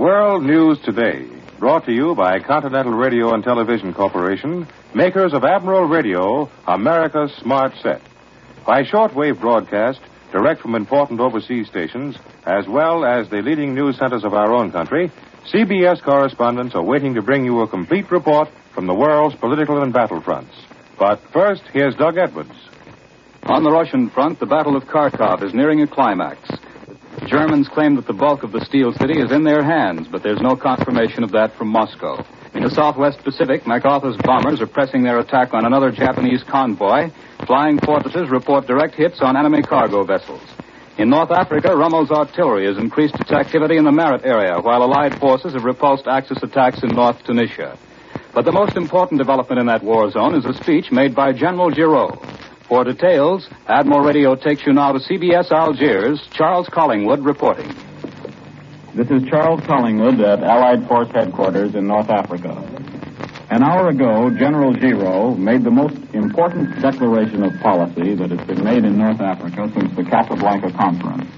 World News Today, brought to you by Continental Radio and Television Corporation, makers of Admiral Radio, America's smart set. By shortwave broadcast, direct from important overseas stations, as well as the leading news centers of our own country, CBS correspondents are waiting to bring you a complete report from the world's political and battle fronts. But first, here's Doug Edwards. On the Russian front, the Battle of Kharkov is nearing a climax. The Germans claim that the bulk of the Steel City is in their hands, but there's no confirmation of that from Moscow. In the southwest Pacific, MacArthur's bombers are pressing their attack on another Japanese convoy. Flying fortresses report direct hits on enemy cargo vessels. In North Africa, Rommel's artillery has increased its activity in the Marat area, while Allied forces have repulsed Axis attacks in North Tunisia. But the most important development in that war zone is a speech made by General Giraud. For details, Admiral Radio takes you now to CBS Algiers. Charles Collingwood reporting. This is Charles Collingwood at Allied Force Headquarters in North Africa. An hour ago, General Giraud made the most important declaration of policy that has been made in North Africa since the Casablanca Conference.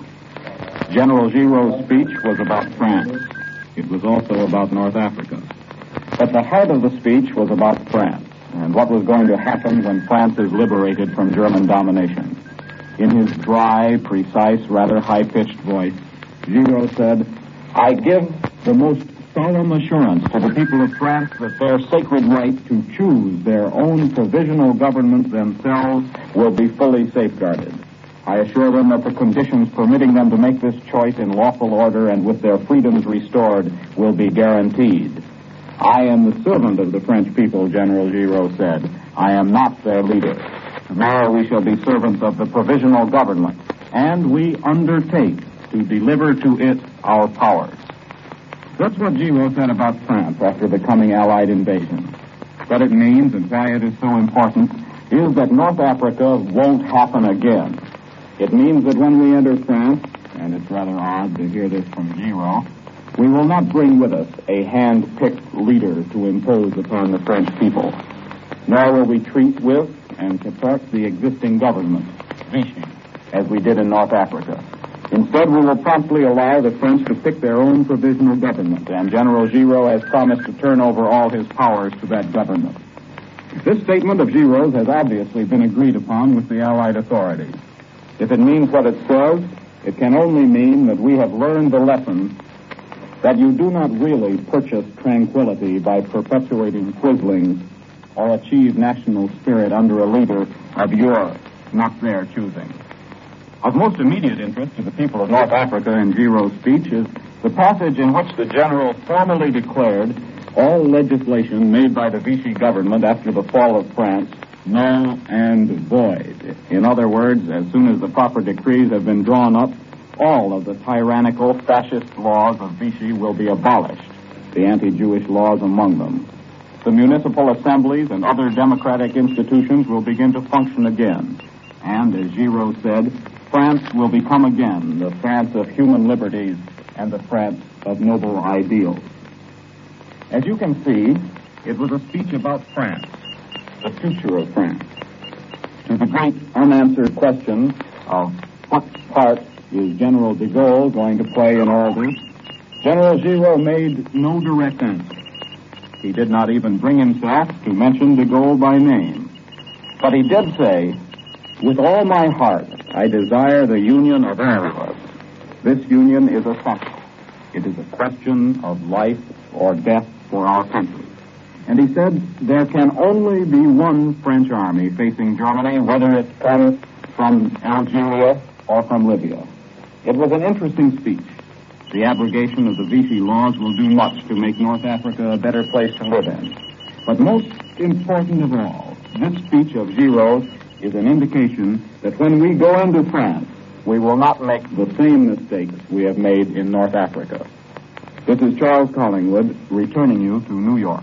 General Giraud's speech was about France. It was also about North Africa. But the heart of the speech was about France and what was going to happen when France is liberated from German domination. In his dry, precise, rather high-pitched voice, Giraud said, "I give the most solemn assurance to the people of France that their sacred right to choose their own provisional government themselves will be fully safeguarded. I assure them that the conditions permitting them to make this choice in lawful order and with their freedoms restored will be guaranteed. I am the servant of the French people," General Giraud said. "I am not their leader. Tomorrow we shall be servants of the provisional government, and we undertake to deliver to it our powers." That's what Giraud said about France after the coming Allied invasion. What it means and why it is so important is that North Africa won't happen again. It means that when we enter France, and it's rather odd to hear this from Giraud, we will not bring with us a hand-picked leader to impose upon the French people, nor will we treat with and support the existing government, Vichy, as we did in North Africa. Instead, we will promptly allow the French to pick their own provisional government, and General Giraud has promised to turn over all his powers to that government. This statement of Giraud's has obviously been agreed upon with the Allied authorities. If it means what it says, it can only mean that we have learned the lesson that you do not really purchase tranquility by perpetuating quislings or achieve national spirit under a leader of your, not their, choosing. Of most immediate interest to the people of North Africa in Giraud's speech is the passage in which the general formally declared all legislation made by the Vichy government after the fall of France null and void. In other words, as soon as the proper decrees have been drawn up, all of the tyrannical fascist laws of Vichy will be abolished, the anti-Jewish laws among them. The municipal assemblies and other democratic institutions will begin to function again. And, as Giraud said, France will become again the France of human liberties and the France of noble ideals. As you can see, it was a speech about France, the future of France. To the great unanswered question of what part is General de Gaulle going to play in all this, General Giraud made no direct answer. He did not even bring himself to mention de Gaulle by name. But he did say, "With all my heart, I desire the union of all of us. This union is essential. It is a question of life or death for our country." And he said, there can only be one French army facing Germany, whether it comes from Algeria or from Libya. It was an interesting speech. The abrogation of the Vichy laws will do much to make North Africa a better place to live in. But most important of all, this speech of Giraud is an indication that when we go into France, we will not make the same mistakes we have made in North Africa. This is Charles Collingwood, returning you to New York.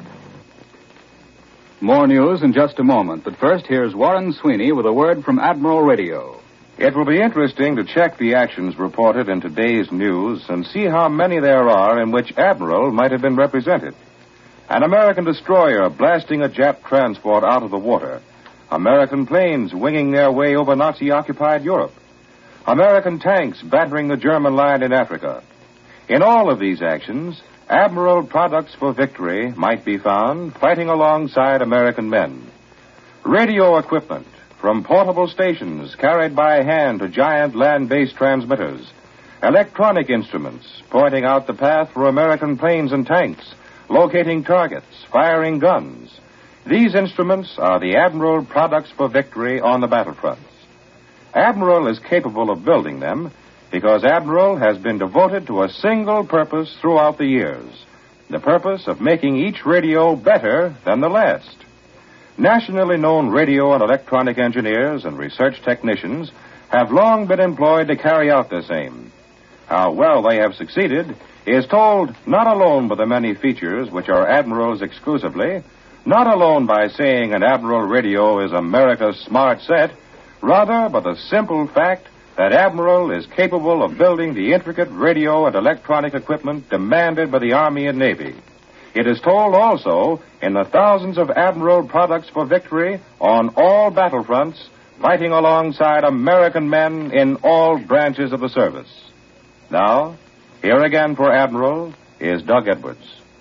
More news in just a moment, but first here's Warren Sweeney with a word from Admiral Radio. It will be interesting to check the actions reported in today's news and see how many there are in which Admiral might have been represented. An American destroyer blasting a Jap transport out of the water. American planes winging their way over Nazi-occupied Europe. American tanks battering the German line in Africa. In all of these actions, Admiral Products for Victory might be found fighting alongside American men. Radio equipment, from portable stations carried by hand to giant land-based transmitters. Electronic instruments pointing out the path for American planes and tanks, locating targets, firing guns. These instruments are the Admiral Products for Victory on the battlefronts. Admiral is capable of building them because Admiral has been devoted to a single purpose throughout the years, the purpose of making each radio better than the last. Nationally known radio and electronic engineers and research technicians have long been employed to carry out this aim. How well they have succeeded is told not alone by the many features which are Admiral's exclusively, not alone by saying an Admiral radio is America's smart set, rather by the simple fact that Admiral is capable of building the intricate radio and electronic equipment demanded by the Army and Navy. It is told also in the thousands of Admiral Products for Victory on all battlefronts, fighting alongside American men in all branches of the service. Now, here again for Admiral is Doug Edwards.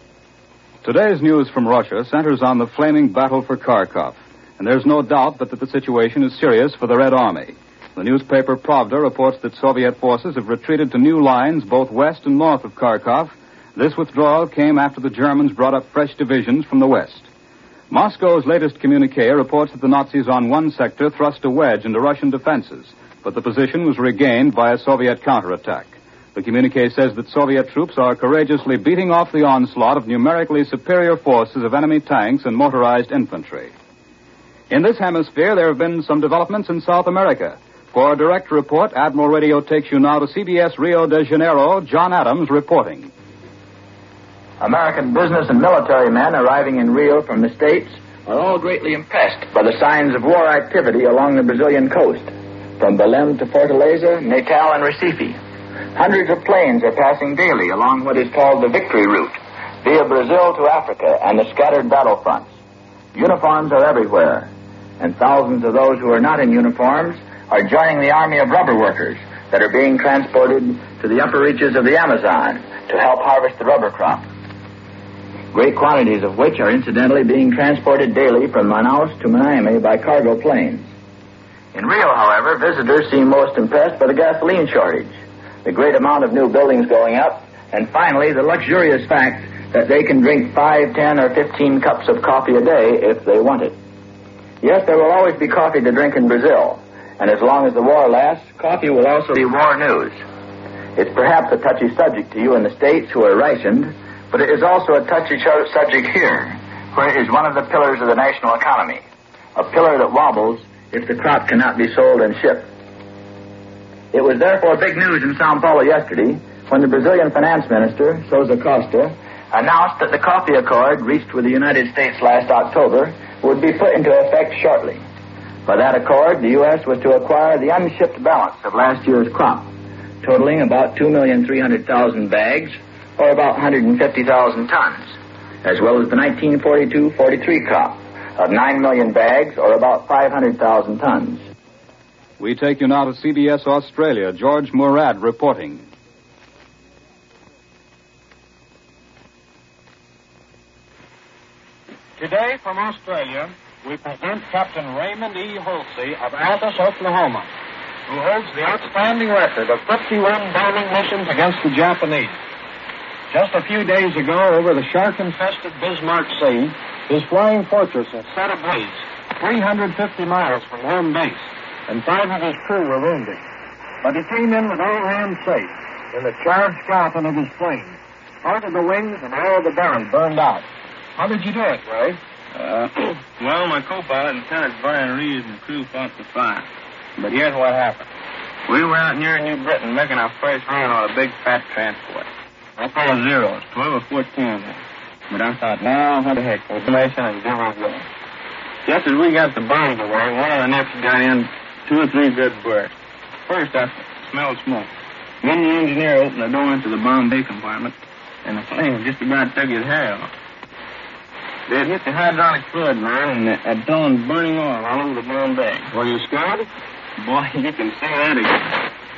Today's news from Russia centers on the flaming battle for Kharkov, and there's no doubt but that the situation is serious for the Red Army. The newspaper Pravda reports that Soviet forces have retreated to new lines both west and north of Kharkov. This withdrawal came after the Germans brought up fresh divisions from the west. Moscow's latest communique reports that the Nazis on one sector thrust a wedge into Russian defenses, but the position was regained by a Soviet counterattack. The communique says that Soviet troops are courageously beating off the onslaught of numerically superior forces of enemy tanks and motorized infantry. In this hemisphere, there have been some developments in South America. For a direct report, Admiral Radio takes you now to CBS Rio de Janeiro. John Adams reporting. American business and military men arriving in Rio from the States are all greatly impressed by the signs of war activity along the Brazilian coast, from Belém to Fortaleza, Natal, and Recife. Hundreds of planes are passing daily along what is called the Victory Route, via Brazil to Africa and the scattered battlefronts. Uniforms are everywhere, and thousands of those who are not in uniforms are joining the army of rubber workers that are being transported to the upper reaches of the Amazon to help harvest the rubber crop. Great quantities of which are incidentally being transported daily from Manaus to Miami by cargo planes. In Rio, however, visitors seem most impressed by the gasoline shortage, the great amount of new buildings going up, and finally the luxurious fact that they can drink 5, 10, or 15 cups of coffee a day if they want it. Yes, there will always be coffee to drink in Brazil, and as long as the war lasts, coffee will also be war news. It's perhaps a touchy subject to you in the States who are rationed, but it is also a touchy subject here, where it is one of the pillars of the national economy, a pillar that wobbles if the crop cannot be sold and shipped. It was therefore big news in Sao Paulo yesterday when the Brazilian finance minister, Souza Costa, announced that the coffee accord reached with the United States last October would be put into effect shortly. By that accord, the U.S. was to acquire the unshipped balance of last year's crop, totaling about 2,300,000 bags, or about 150,000 tons, as well as the 1942-43 crop of 9 million bags, or about 500,000 tons. We take you now to CBS Australia. George Murad reporting. Today from Australia, we present Captain Raymond E. Holsey of Altus, Oklahoma, who holds the outstanding record of 51 bombing missions against the Japanese. Just a few days ago, over the shark-infested Bismarck Sea, his flying fortress was set ablaze 350 miles from home base, and 5 of his crew were wounded. But he came in with all hands safe in the charged skeleton of his plane. Part of the wings and all of the belly burned out. How did you do it, Ray? Well, my co-pilot, Lieutenant Brian Reeves, and the crew fought the fire. But here's what happened. We were out near New Britain making our first run on a big fat transport. I called zeros, 12 or 14. But I thought, now, what the heck, information and zeros go. Just as we got the bombs away, one of the next got in 2 or 3 good bursts. First, I smelled smoke. Then the engineer opened the door into the bomb bay compartment, and the flame just about took his hair off. They had hit the hydraulic fluid line, and had thrown burning oil all over the bomb bay. Were you scared? Boy, you can say that again.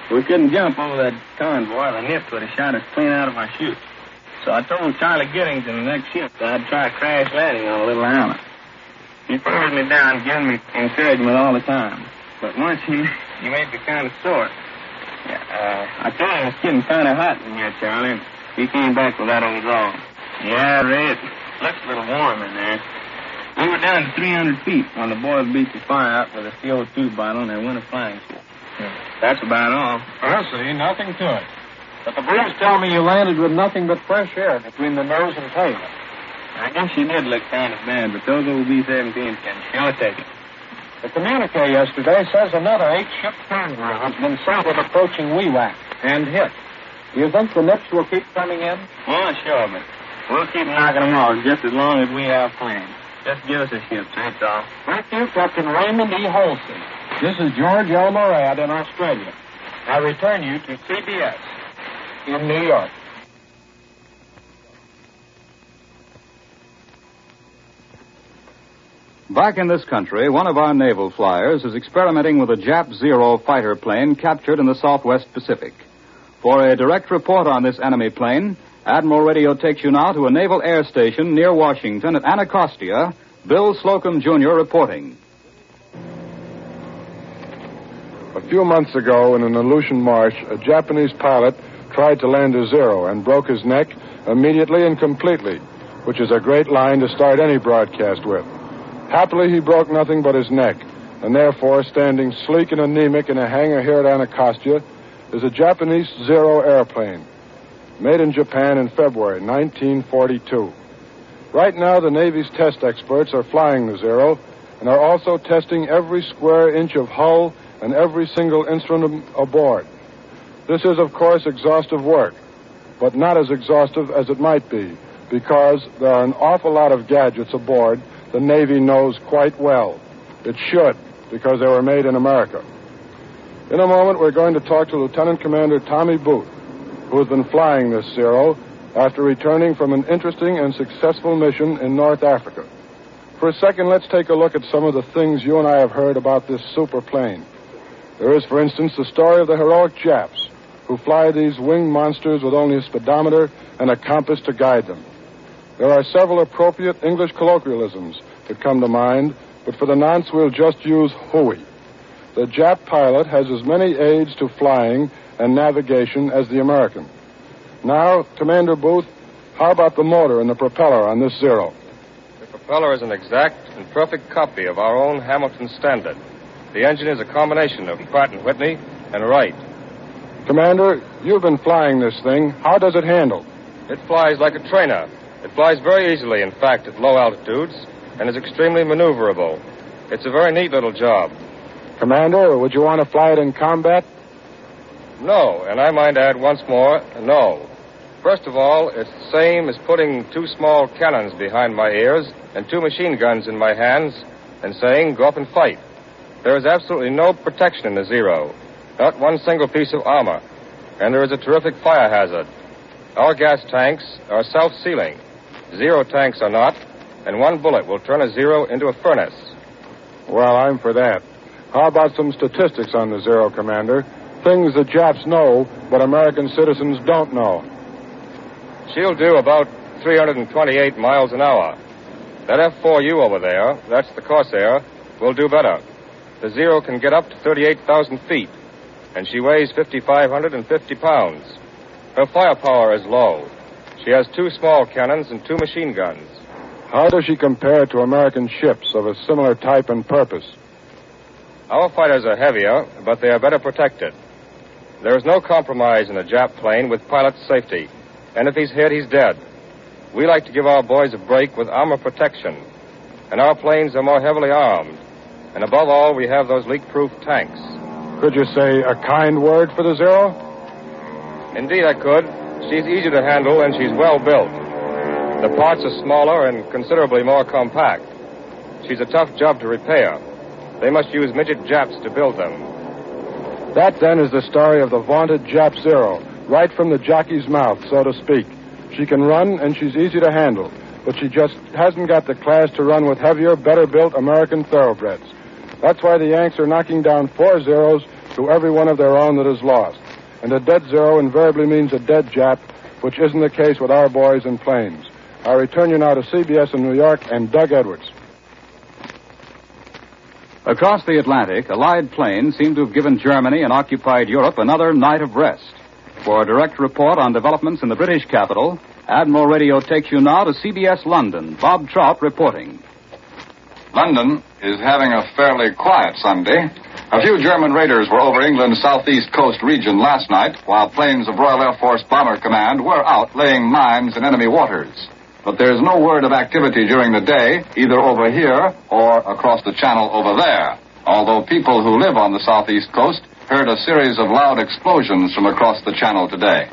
We couldn't jump over that convoy. The nip would have shot us clean out of our chute. So I told Charlie Giddings in the next ship that I'd try crash landing on a little island. He followed me down, giving me encouragement all the time. But once he made me kind of sore. I told him it's getting kind of hot in here, Charlie. And he came back with that old dog. Yeah, Red. Looks a little warm in there. We were down to 300 feet when the boys beat the fire out with a CO2 bottle and they went a flying school. That's about all. I see. Nothing to it. But the boys tell me you landed with nothing but fresh air between the nose and tail. I guess she did look kind of bad, but those old B-17s can sure take it. The communique yesterday says another 8-ship convoy has been sighted approaching Wewak and hit. Do you think the nips will keep coming in? Oh, sure, but we'll keep knocking them off just as long as we have plans. Just give us a ship, that's all. Thank you, Captain Raymond E. Holsey. This is George L. Morad in Australia. I return you to CBS in New York. Back in this country, one of our naval flyers is experimenting with a Jap Zero fighter plane captured in the Southwest Pacific. For a direct report on this enemy plane, Admiral Radio takes you now to a naval air station near Washington at Anacostia. Bill Slocum, Jr. reporting. A few months ago in an Aleutian marsh, a Japanese pilot tried to land a Zero and broke his neck immediately and completely, which is a great line to start any broadcast with. Happily, he broke nothing but his neck, and therefore, standing sleek and anemic in a hangar here at Anacostia, is a Japanese Zero airplane, made in Japan in February 1942. Right now, the Navy's test experts are flying the Zero and are also testing every square inch of hull and every single instrument aboard. This is, of course, exhaustive work, but not as exhaustive as it might be, because there are an awful lot of gadgets aboard the Navy knows quite well. It should, because they were made in America. In a moment, we're going to talk to Lieutenant Commander Tommy Booth, who has been flying this Zero after returning from an interesting and successful mission in North Africa. For a second, let's take a look at some of the things you and I have heard about this super plane. There is, for instance, the story of the heroic Japs who fly these winged monsters with only a speedometer and a compass to guide them. There are several appropriate English colloquialisms that come to mind, but for the nonce, we'll just use hooey. The Jap pilot has as many aids to flying and navigation as the American. Now, Commander Booth, how about the motor and the propeller on this Zero? The propeller is an exact and perfect copy of our own Hamilton Standard. The engine is a combination of Pratt & Whitney and Wright. Commander, you've been flying this thing. How does it handle? It flies like a trainer. It flies very easily, in fact, at low altitudes, and is extremely maneuverable. It's a very neat little job. Commander, would you want to fly it in combat? No, and I might add once more, no. First of all, it's the same as putting 2 small cannons behind my ears and 2 machine guns in my hands and saying, go up and fight. There is absolutely no protection in the Zero, not one single piece of armor, and there is a terrific fire hazard. Our gas tanks are self-sealing. Zero tanks are not, and one bullet will turn a Zero into a furnace. Well, I'm for that. How about some statistics on the Zero, Commander? Things the Japs know, but American citizens don't know. She'll do about 328 miles an hour. That F-4U over there, that's the Corsair, will do better. The Zero can get up to 38,000 feet, and she weighs 5,550 pounds. Her firepower is low. She has 2 small cannons and 2 machine guns. How does she compare to American ships of a similar type and purpose? Our fighters are heavier, but they are better protected. There is no compromise in a Jap plane with pilot's safety, and if he's hit, he's dead. We like to give our boys a break with armor protection, and our planes are more heavily armed. And above all, we have those leak-proof tanks. Could you say a kind word for the Zero? Indeed, I could. She's easy to handle, and she's well built. The parts are smaller and considerably more compact. She's a tough job to repair. They must use midget Japs to build them. That, then, is the story of the vaunted Jap Zero, right from the jockey's mouth, so to speak. She can run, and she's easy to handle, but she just hasn't got the class to run with heavier, better-built American thoroughbreds. That's why the Yanks are knocking down 4 Zeros to every one of their own that is lost. And a dead zero invariably means a dead Jap, which isn't the case with our boys in planes. I return you now to CBS in New York and Doug Edwards. Across the Atlantic, Allied planes seem to have given Germany and occupied Europe another night of rest. For a direct report on developments in the British capital, Admiral Radio takes you now to CBS London. Bob Trout reporting. London is having a fairly quiet Sunday. A few German raiders were over England's southeast coast region last night, while planes of Royal Air Force Bomber Command were out laying mines in enemy waters. But there's no word of activity during the day, either over here or across the channel over there, although people who live on the southeast coast heard a series of loud explosions from across the channel today.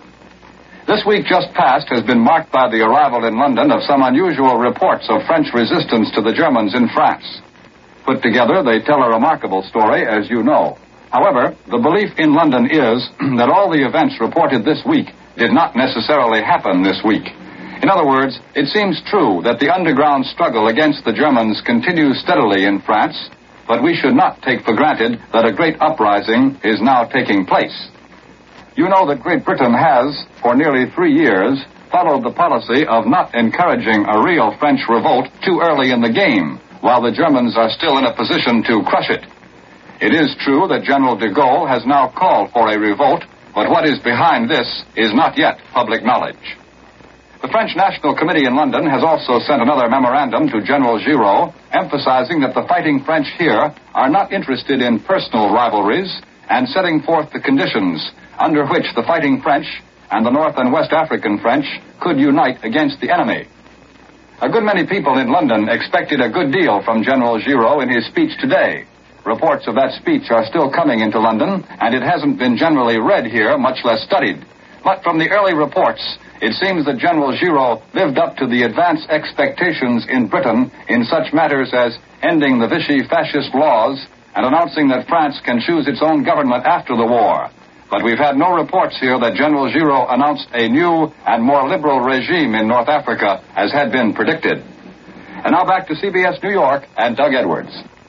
This week just past has been marked by the arrival in London of some unusual reports of French resistance to the Germans in France. Put together, they tell a remarkable story, as you know. However, the belief in London is that all the events reported this week did not necessarily happen this week. In other words, it seems true that the underground struggle against the Germans continues steadily in France, but we should not take for granted that a great uprising is now taking place. You know that Great Britain has, for nearly 3 years, followed the policy of not encouraging a real French revolt too early in the game, while the Germans are still in a position to crush it. It is true that General de Gaulle has now called for a revolt, but what is behind this is not yet public knowledge. The French National Committee in London has also sent another memorandum to General Giraud, emphasizing that the fighting French here are not interested in personal rivalries and setting forth the conditions under which the fighting French and the North and West African French could unite against the enemy. A good many people in London expected a good deal from General Giraud in his speech today. Reports of that speech are still coming into London, and it hasn't been generally read here, much less studied. But from the early reports, it seems that General Giraud lived up to the advance expectations in Britain in such matters as ending the Vichy fascist laws and announcing that France can choose its own government after the war. But we've had no reports here that General Giraud announced a new and more liberal regime in North Africa, as had been predicted. And now back to CBS New York and Doug Edwards.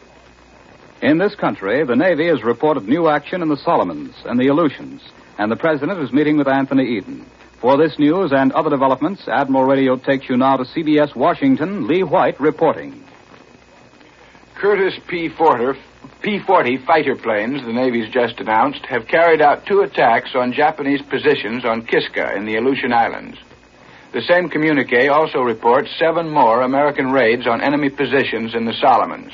In this country, the Navy has reported new action in the Solomons and the Aleutians, and the President is meeting with Anthony Eden. For this news and other developments, Admiral Radio takes you now to CBS Washington. Lee White reporting. Curtiss P-40 fighter planes, the Navy's just announced, have carried out 2 attacks on Japanese positions on Kiska in the Aleutian Islands. The same communique also reports 7 more American raids on enemy positions in the Solomons.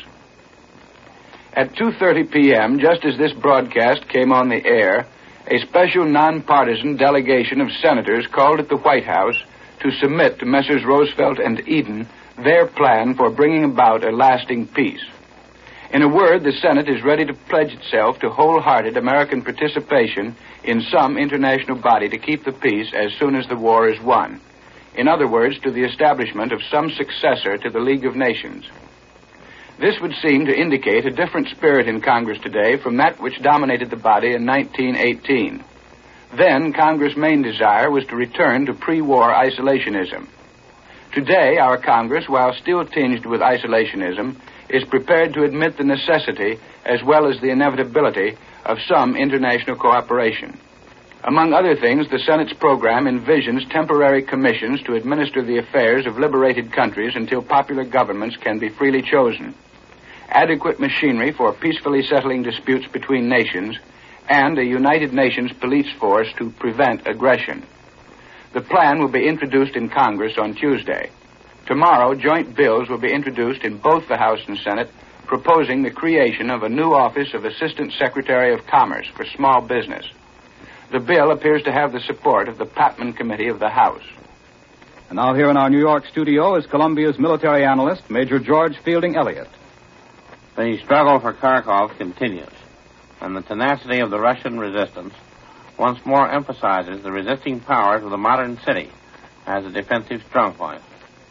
At 2:30 p.m., just as this broadcast came on the air, a special nonpartisan delegation of senators called at the White House to submit to Messrs. Roosevelt and Eden their plan for bringing about a lasting peace. In a word, the Senate is ready to pledge itself to wholehearted American participation in some international body to keep the peace as soon as the war is won. In other words, to the establishment of some successor to the League of Nations. This would seem to indicate a different spirit in Congress today from that which dominated the body in 1918. Then, Congress' main desire was to return to pre-war isolationism. Today, our Congress, while still tinged with isolationism, is prepared to admit the necessity as well as the inevitability of some international cooperation. Among other things, the Senate's program envisions temporary commissions to administer the affairs of liberated countries until popular governments can be freely chosen, adequate machinery for peacefully settling disputes between nations, and a United Nations police force to prevent aggression. The plan will be introduced in Congress on Tuesday. Tomorrow, joint bills will be introduced in both the House and Senate, proposing the creation of a new office of Assistant Secretary of Commerce for small business. The bill appears to have the support of the Patman Committee of the House. And now here in our New York studio is Columbia's military analyst, Major George Fielding Elliott. The struggle for Kharkov continues, and the tenacity of the Russian resistance once more emphasizes the resisting powers of the modern city as a defensive strong point.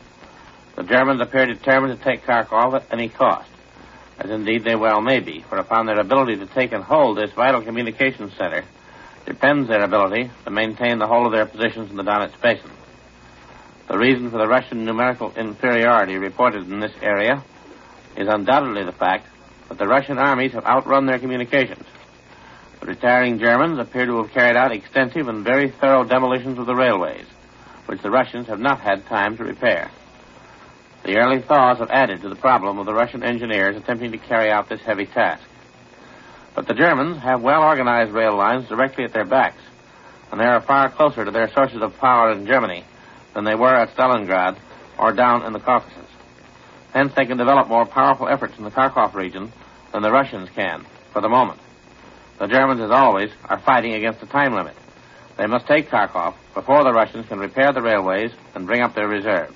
The Germans appear determined to take Kharkov at any cost, as indeed they well may be, for upon their ability to take and hold this vital communications center depends their ability to maintain the whole of their positions in the Donetsk Basin. The reason for the Russian numerical inferiority reported in this area is undoubtedly the fact that the Russian armies have outrun their communications. The retiring Germans appear to have carried out extensive and very thorough demolitions of the railways, which the Russians have not had time to repair. The early thaws have added to the problem of the Russian engineers attempting to carry out this heavy task. But the Germans have well-organized rail lines directly at their backs, and they are far closer to their sources of power in Germany than they were at Stalingrad or down in the Caucasus. Hence, they can develop more powerful efforts in the Kharkov region than the Russians can, for the moment. The Germans, as always, are fighting against the time limit. They must take Kharkov before the Russians can repair the railways and bring up their reserves.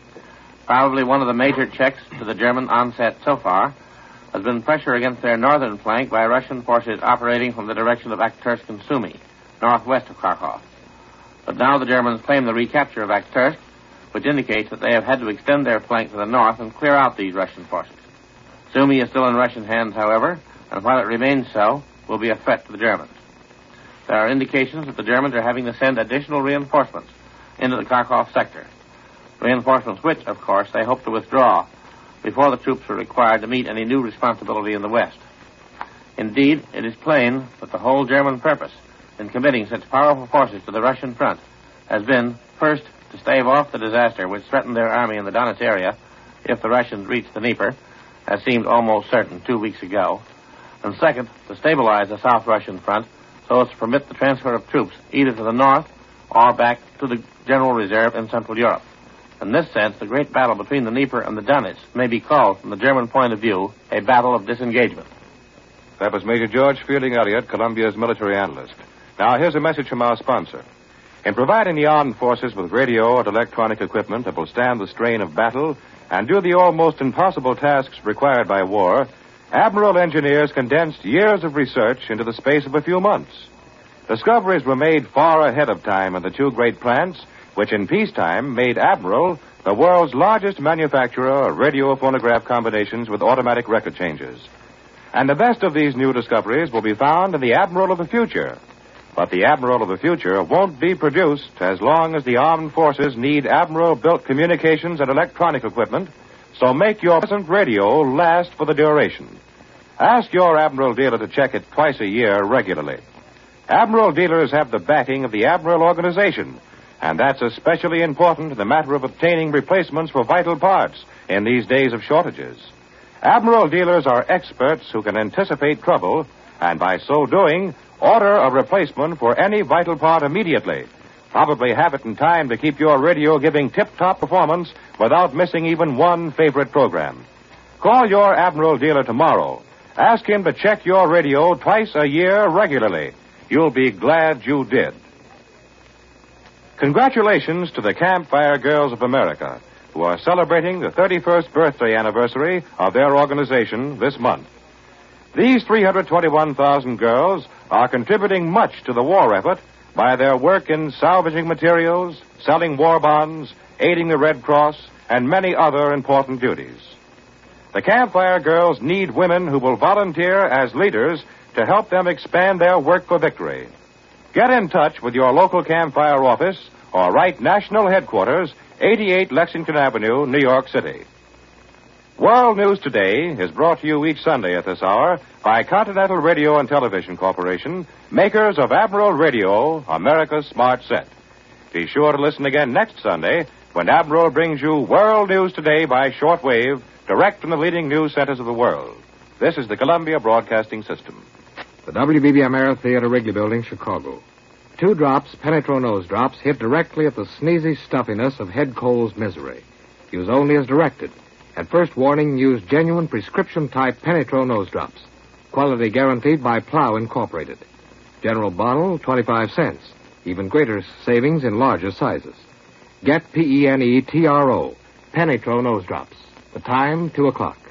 Probably one of the major checks to the German onset so far has been pressure against their northern flank by Russian forces operating from the direction of Akhtursk and Sumy, northwest of Kharkov. But now the Germans claim the recapture of Akhtursk, which indicates that they have had to extend their flank to the north and clear out these Russian forces. Sumy is still in Russian hands, however, and while it remains so, will be a threat to the Germans. There are indications that the Germans are having to send additional reinforcements into the Kharkov sector. Reinforcements which, of course, they hope to withdraw before the troops are required to meet any new responsibility in the West. Indeed, it is plain that the whole German purpose in committing such powerful forces to the Russian front has been, first, to stave off the disaster which threatened their army in the Donetsk area if the Russians reached the Dnieper, as seemed almost certain 2 weeks ago, and second, to stabilize the South Russian front so as to permit the transfer of troops either to the north or back to the General Reserve in Central Europe. In this sense, the great battle between the Dnieper and the Donetsk may be called, from the German point of view, a battle of disengagement. That was Major George Fielding Elliott, Columbia's military analyst. Now, here's a message from our sponsor. In providing the armed forces with radio and electronic equipment that will stand the strain of battle and do the almost impossible tasks required by war, Admiral engineers condensed years of research into the space of a few months. Discoveries were made far ahead of time in the two great plants, which in peacetime made Admiral the world's largest manufacturer of radio phonograph combinations with automatic record changes. And the best of these new discoveries will be found in the Admiral of the future. But the Admiral of the future won't be produced as long as the armed forces need Admiral-built communications and electronic equipment, so make your present radio last for the duration. Ask your Admiral dealer to check it twice a year regularly. Admiral dealers have the backing of the Admiral organization, and that's especially important in the matter of obtaining replacements for vital parts in these days of shortages. Admiral dealers are experts who can anticipate trouble, and by so doing, order a replacement for any vital part immediately. Probably have it in time to keep your radio giving tip-top performance without missing even one favorite program. Call your Admiral dealer tomorrow. Ask him to check your radio twice a year regularly. You'll be glad you did. Congratulations to the Campfire Girls of America, who are celebrating the 31st birthday anniversary of their organization this month. These 321,000 girls are contributing much to the war effort by their work in salvaging materials, selling war bonds, aiding the Red Cross, and many other important duties. The Campfire Girls need women who will volunteer as leaders to help them expand their work for victory. Get in touch with your local Campfire office or write National Headquarters, 88 Lexington Avenue, New York City. World News Today is brought to you each Sunday at this hour by Continental Radio and Television Corporation, makers of Admiral Radio, America's Smart Set. Be sure to listen again next Sunday when Admiral brings you World News Today by shortwave, direct from the leading news centers of the world. This is the Columbia Broadcasting System. The WBB Amera Theater, Wrigley Building, Chicago. 2 drops, Penetro nose drops, hit directly at the sneezy stuffiness of head cold's misery. Use only as directed. At first warning, use genuine prescription-type Penetro nose drops. Quality guaranteed by Plow Incorporated. General bottle, 25 cents. Even greater savings in larger sizes. Get Penetro, Penetro nose drops. The time, 2 o'clock.